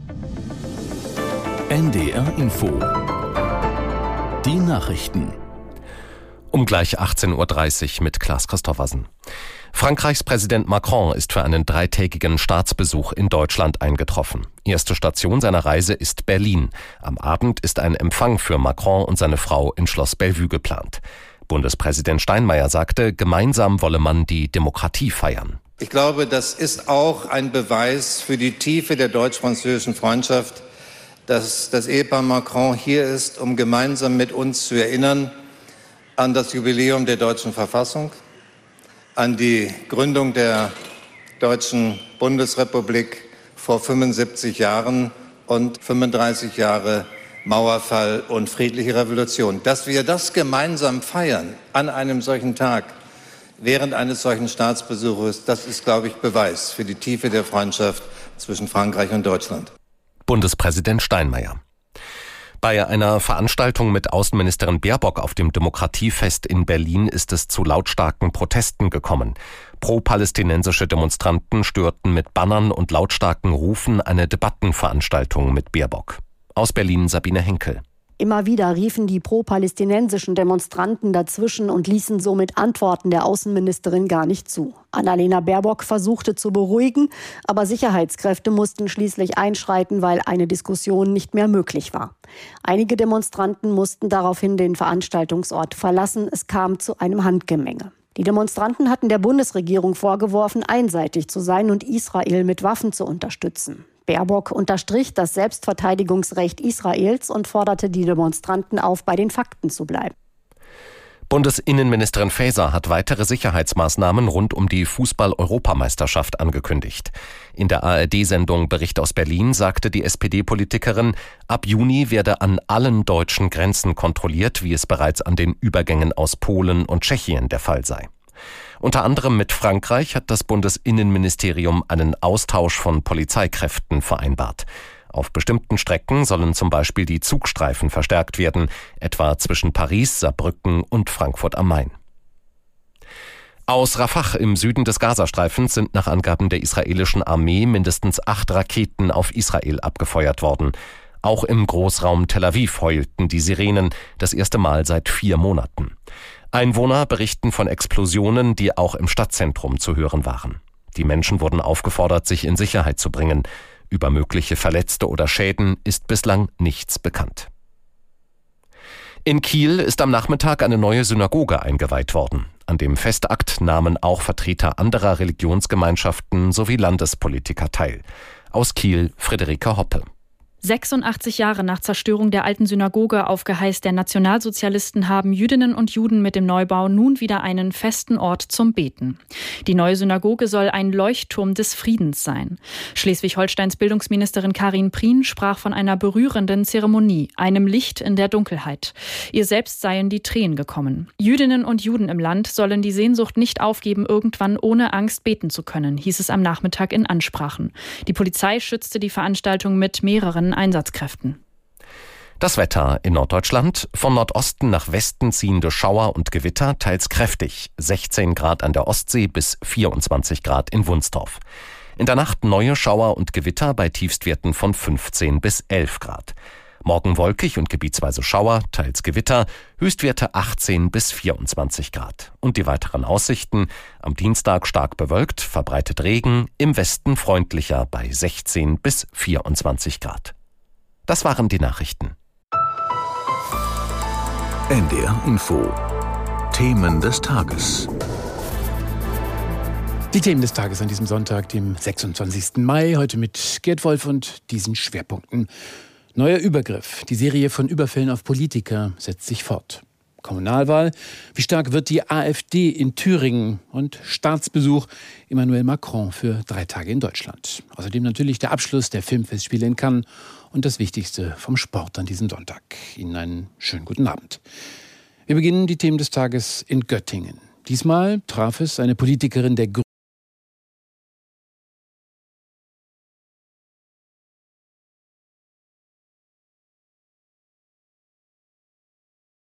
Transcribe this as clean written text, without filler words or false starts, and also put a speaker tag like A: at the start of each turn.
A: NDR Info. Die Nachrichten.
B: Um gleich 18.30 Uhr mit Klaas Christoffersen. Frankreichs Präsident Macron ist für einen 3-tägigen Staatsbesuch in Deutschland eingetroffen. Erste Station seiner Reise ist Berlin. Am Abend ist ein Empfang für Macron und seine Frau in Schloss Bellevue geplant. Bundespräsident Steinmeier sagte, gemeinsam wolle man die Demokratie feiern.
C: Ich glaube, das ist auch ein Beweis für die Tiefe der deutsch-französischen Freundschaft, dass das Ehepaar Macron hier ist, um gemeinsam mit uns zu erinnern an das Jubiläum der deutschen Verfassung, an die Gründung der Deutschen Bundesrepublik vor 75 Jahren und 35 Jahre Mauerfall und friedliche Revolution. Dass wir das gemeinsam feiern an einem solchen Tag, während eines solchen Staatsbesuches, das ist, glaube ich, Beweis für die Tiefe der Freundschaft zwischen Frankreich und Deutschland.
B: Bundespräsident Steinmeier. Bei einer Veranstaltung mit Außenministerin Baerbock auf dem Demokratiefest in Berlin ist es zu lautstarken Protesten gekommen. Pro-palästinensische Demonstranten störten mit Bannern und lautstarken Rufen eine Debattenveranstaltung mit Baerbock. Aus Berlin Sabine Henkel.
D: Immer wieder riefen die pro-palästinensischen Demonstranten dazwischen und ließen somit Antworten der Außenministerin gar nicht zu. Annalena Baerbock versuchte zu beruhigen, aber Sicherheitskräfte mussten schließlich einschreiten, weil eine Diskussion nicht mehr möglich war. Einige Demonstranten mussten daraufhin den Veranstaltungsort verlassen. Es kam zu einem Handgemenge. Die Demonstranten hatten der Bundesregierung vorgeworfen, einseitig zu sein und Israel mit Waffen zu unterstützen. Baerbock unterstrich das Selbstverteidigungsrecht Israels und forderte die Demonstranten auf, bei den Fakten zu bleiben.
B: Bundesinnenministerin Faeser hat weitere Sicherheitsmaßnahmen rund um die Fußball-Europameisterschaft angekündigt. In der ARD-Sendung Bericht aus Berlin sagte die SPD-Politikerin, ab Juni werde an allen deutschen Grenzen kontrolliert, wie es bereits an den Übergängen aus Polen und Tschechien der Fall sei. Unter anderem mit Frankreich hat das Bundesinnenministerium einen Austausch von Polizeikräften vereinbart. Auf bestimmten Strecken sollen zum Beispiel die Zugstreifen verstärkt werden, etwa zwischen Paris, Saarbrücken und Frankfurt am Main. Aus Rafah im Süden des Gazastreifens sind nach Angaben der israelischen Armee mindestens 8 Raketen auf Israel abgefeuert worden. Auch im Großraum Tel Aviv heulten die Sirenen, das erste Mal seit 4 Monaten. Einwohner berichten von Explosionen, die auch im Stadtzentrum zu hören waren. Die Menschen wurden aufgefordert, sich in Sicherheit zu bringen. Über mögliche Verletzte oder Schäden ist bislang nichts bekannt. In Kiel ist am Nachmittag eine neue Synagoge eingeweiht worden. An dem Festakt nahmen auch Vertreter anderer Religionsgemeinschaften sowie Landespolitiker teil. Aus Kiel Friederike Hoppe.
E: 86 Jahre nach Zerstörung der alten Synagoge auf Geheiß der Nationalsozialisten haben Jüdinnen und Juden mit dem Neubau nun wieder einen festen Ort zum Beten. Die neue Synagoge soll ein Leuchtturm des Friedens sein. Schleswig-Holsteins Bildungsministerin Karin Prien sprach von einer berührenden Zeremonie, einem Licht in der Dunkelheit. Ihr selbst seien die Tränen gekommen. Jüdinnen und Juden im Land sollen die Sehnsucht nicht aufgeben, irgendwann ohne Angst beten zu können, hieß es am Nachmittag in Ansprachen. Die Polizei schützte die Veranstaltung mit mehreren Einsatzkräften.
B: Das Wetter in Norddeutschland: von Nordosten nach Westen ziehende Schauer und Gewitter, teils kräftig, 16 Grad an der Ostsee bis 24 Grad in Wunstorf. In der Nacht neue Schauer und Gewitter bei Tiefstwerten von 15 bis 11 Grad. Morgen wolkig und gebietsweise Schauer, teils Gewitter, Höchstwerte 18 bis 24 Grad. Und die weiteren Aussichten: am Dienstag stark bewölkt, verbreitet Regen, im Westen freundlicher bei 16 bis 24 Grad. Das waren die Nachrichten.
A: NDR Info. Themen des Tages.
F: Die Themen des Tages an diesem Sonntag, dem 26. Mai, heute mit Gerd Wolf und diesen Schwerpunkten. Neuer Übergriff. Die Serie von Überfällen auf Politiker setzt sich fort. Kommunalwahl. Wie stark wird die AfD in Thüringen? Und Staatsbesuch Emmanuel Macron für 3 Tage in Deutschland. Außerdem natürlich der Abschluss der Filmfestspiele in Cannes und das Wichtigste vom Sport an diesem Sonntag. Ihnen einen schönen guten Abend. Wir beginnen die Themen des Tages in Göttingen. Diesmal traf es eine Politikerin der